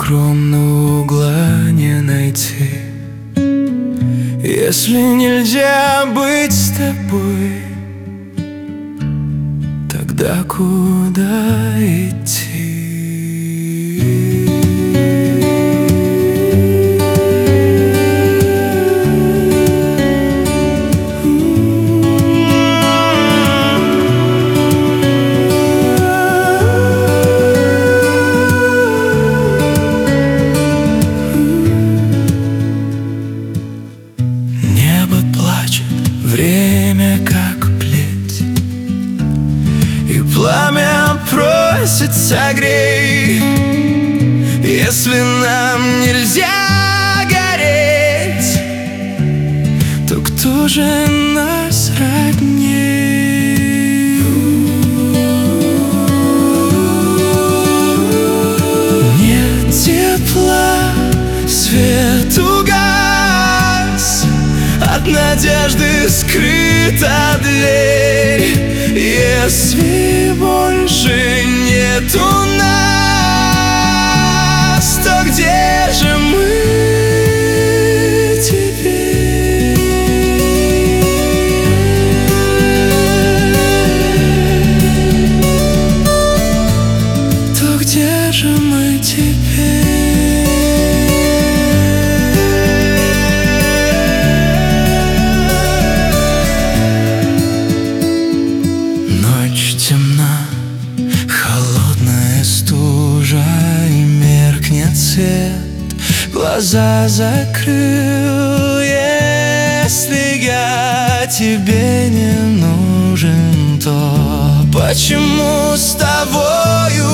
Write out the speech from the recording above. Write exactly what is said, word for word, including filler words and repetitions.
укромного угла не найти. Если нельзя быть с тобой, тогда куда идти? Время как плеть, и пламя просит согрей. Если нам нельзя гореть, то кто же нас родней? Нет тепла, свет угас, от надежды скрыта дверь. Если больше нету нас, то где же мы теперь? То где же мы теперь? Темна, холодная стужа, и меркнет свет, глаза закрыл. Если я тебе не нужен, то почему с тобою